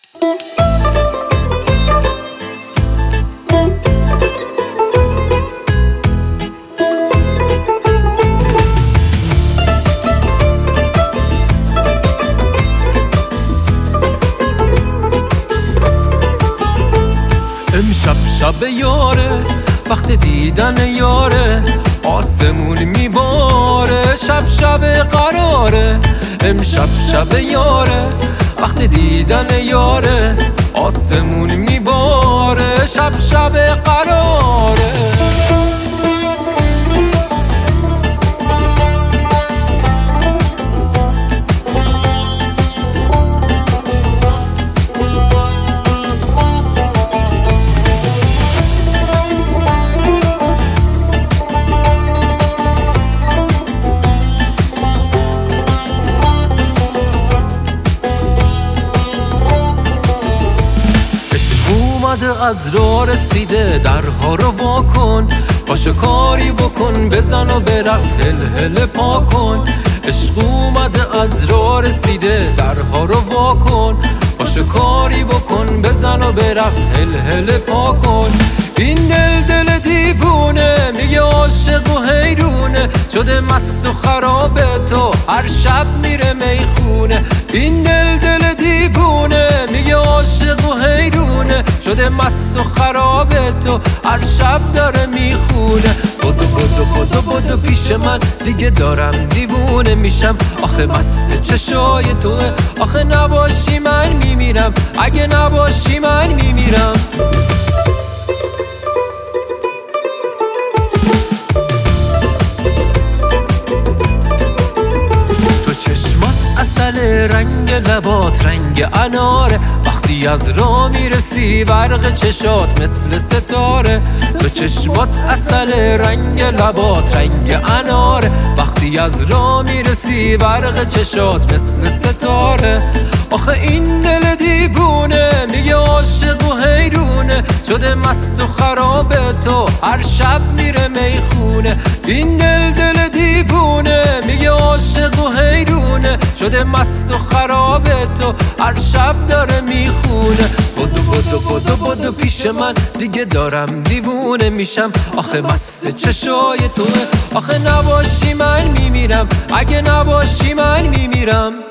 امشب شب یاره، وقت دیدن یاره، آسمون میباره، شب شب قراره. امشب شب یاره، وقت دیدن یاره، آسمون میباره، شب شب قراره. اومده از راه رسیده، درها رو وا کن، پاشو کاری بکن، بزن و برقص، هل هل پا کن. عشق اومده از راه رسیده، درها رو وا کن، پاشو کاری بکن، بزن و برقص، هل هل پا کن. این دل دیوونه، میگه عاشق و حیرونه، شده مست و خرابه، تو هر شب میره میخونه. این دل دیوونه، میگه عاشق و حیرونه، شده مست و خرابه، تو هر شب داره میخونه. بدو بدو بدو بدو پیش من، دیگه دارم دیوونه میشم. آخه مست چشای توه، آخه نباشی من میمیرم، اگه نباشی من میمیرم. رنگ لبات رنگ اناره، وقتی از راه میرسی برق چشات مثل ستاره. تو چشمات عسل، رنگ لبات رنگ اناره، وقتی از راه میرسی برق چشات مثل ستاره. آخه این دل دیوونه، میگه عاشق و حیرونه، شده مست و خرابه، تو هر شب میره میخونه. این دل دیوونه، میگه عاشق و حیرونه، شده مست و خرابه، تو هر شب داره میخونه. بدو بدو بدو بدو پیش من، دیگه دارم دیوونه میشم. آخه مست چشای توه، آخه نباشی من میمیرم، اگه نباشی من میمیرم.